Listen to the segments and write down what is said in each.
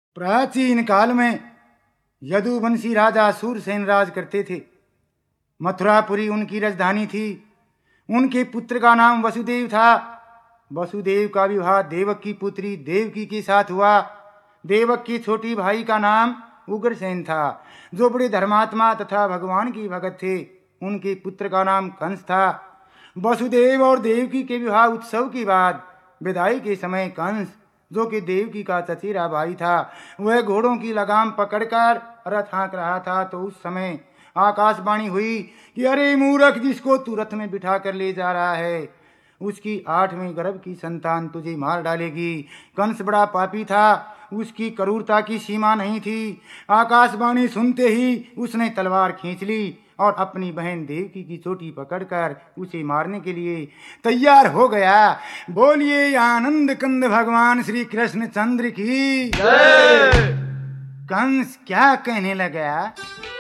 प्राचीन काल में यदुवंशी राजा सूरसेन राज करते थे। मथुरापुरी उनकी राजधानी थी। उनके पुत्र का नाम वसुदेव था। वसुदेव का विवाह देवक की पुत्री देवकी के साथ हुआ। देवक के छोटी भाई का नाम उग्रसेन था, जो बड़े धर्मात्मा तथा भगवान की भगत थे। उनके पुत्र का नाम कंस था। वसुदेव और देवकी के विवाह उत्सव के बाद विदाई के समय कंस, जो कि देवकी का चचेरा भाई था, वह घोड़ों की लगाम पकड़कर रथ हाँक रहा था। तो उस समय आकाशवाणी हुई कि अरे मूर्ख, जिसको तू रथ में बिठा कर ले जा रहा है, उसकी 8वें गर्भ की संतान तुझे मार डालेगी। कंस बड़ा पापी था, उसकी क्रूरता की सीमा नहीं थी। आकाशवाणी सुनते ही उसने तलवार खींच ली और अपनी बहन देवकी की चोटी पकड़कर उसे मारने के लिए तैयार हो गया। बोलिए आनंद कंद भगवान श्री कृष्ण चंद्र की जय। कंस क्या कहने लगा?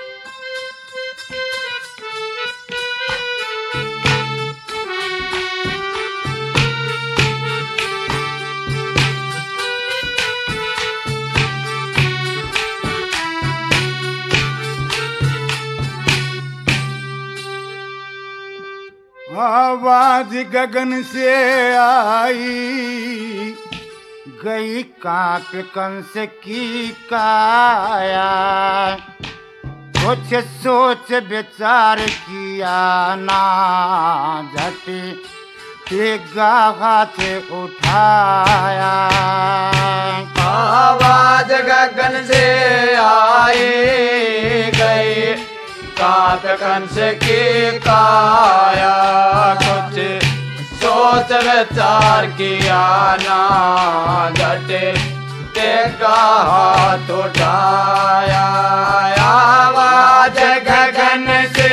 आवाज गगन से आई, गई कांप कंस की काया। कुछ सोच विचार किया ना, झट तेगा हाथ उठाया। आवाज गगन से आई, गई कांप कंस की काया। कुछ सोच विचार किया ना, झट तेगा हाथ उठाया। आवाज गगन से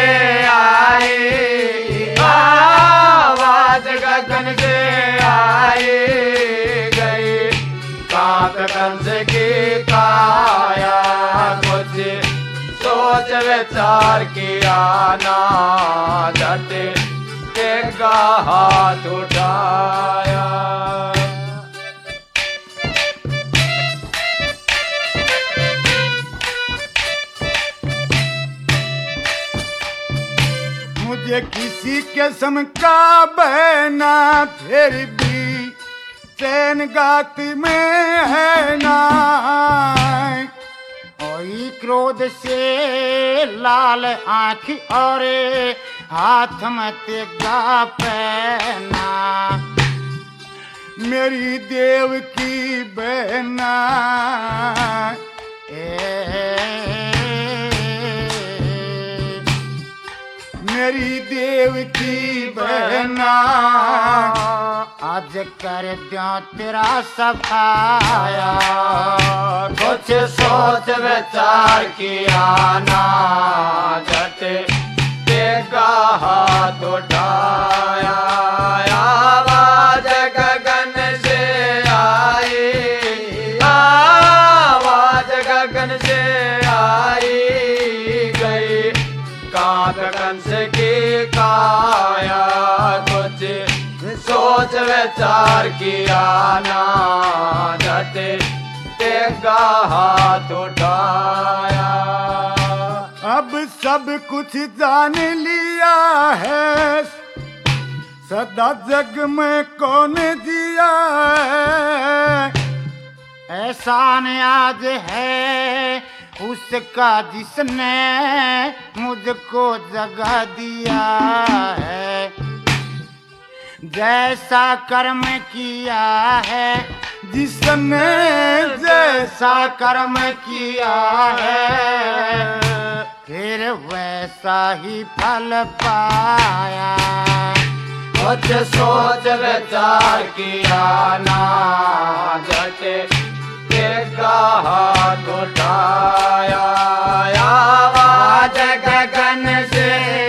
आई, आवाज गगन से आई, गई कांप कंस की काया। कुछ सोच विचार किया ना, झट तेगा हाथ उठाया। मुझे किसी किस्म का बहना, फिर भी चैन गात में है ना। ओई क्रोध से लाल आँख और हाथ में तेगा पहना। मेरी देव की बहना मेरी देव की बहना, आज कर दो तेरा सफाया। कुछ सोच विचार किया ना, झट तेगा हाथ उठाया। आवाज गगन से आई, आवाज गगन से आई, गई कांप कंस की काया। कुछ सोच विचार किया ना, झट तेगा हाथ उठाया। अब सब कुछ जान लिया है, सदा जग में कौन जिया है। एहसान आज है उसका जिसने मुझको जगा दिया है। जैसा कर्म किया है जिसने, जैसा कर्म किया है, फिर वैसा ही फल पाया। कुछ सोच विचार किया ना, झट तेगा हाथ उठाया। आवाज गगन से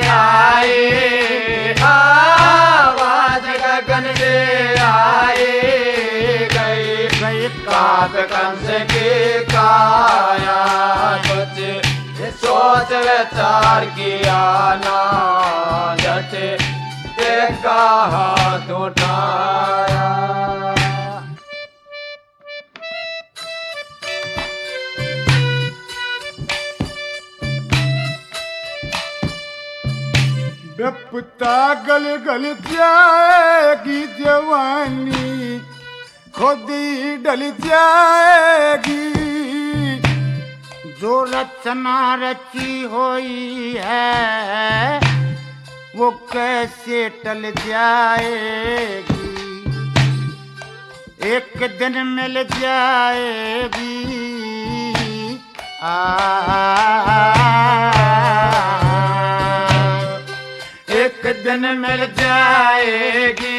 आई, आवाज गगन से आई, गई कांप कंस की काया। कुछ सोच विचार किया ना, झट तेगा हाथ उठाया। रफ्ता गल गल जाएगी जवानी, खुद ही डल जाएगी। जो रचना रची हुई है वो कैसे टल जाएगी, एक दिन मिल जाएगी। एक दिन मिल जाएगी,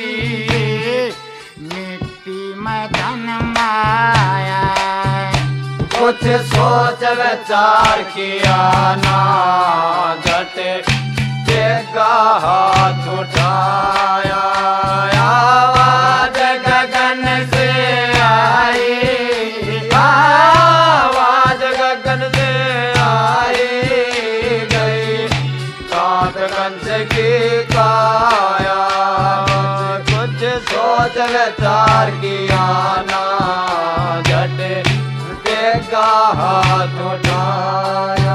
मिट्टी में धन माया। कुछ सोच विचार किया ना, झट देगा हाथ उठाया। आवाज गगन से आई, आवाज गगन से आई गई, कांत कंस की काया। कुछ सोच विचार किया ना, झट देगा हाथ उठाया।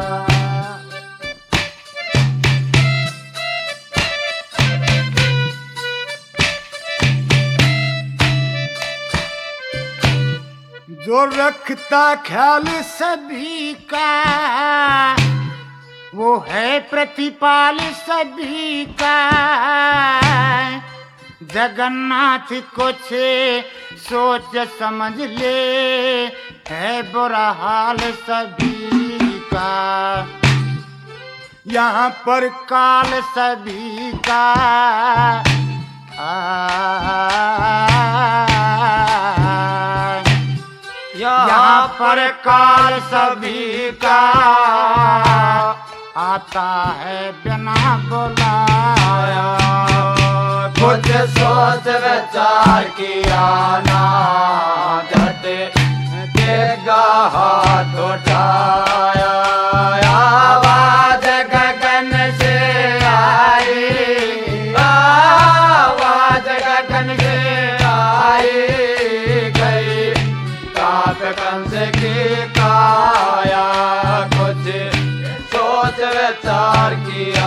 जो रखता ख्याल सभी का वो है प्रतिपाल सभी का। जगन्नाथ कुछ सोच समझ ले, है बुरा हाल सभी का। यहाँ पर काल सभी का यहाँ पर काल सभी का आता है बिना बुलाया। कुछ सोच विचार किया ना, झट देगा हाथ उठाया। आवाज गगन से आई, आवाज गगन से आई गई, कांत कंस की काया। कुछ सोच विचार किया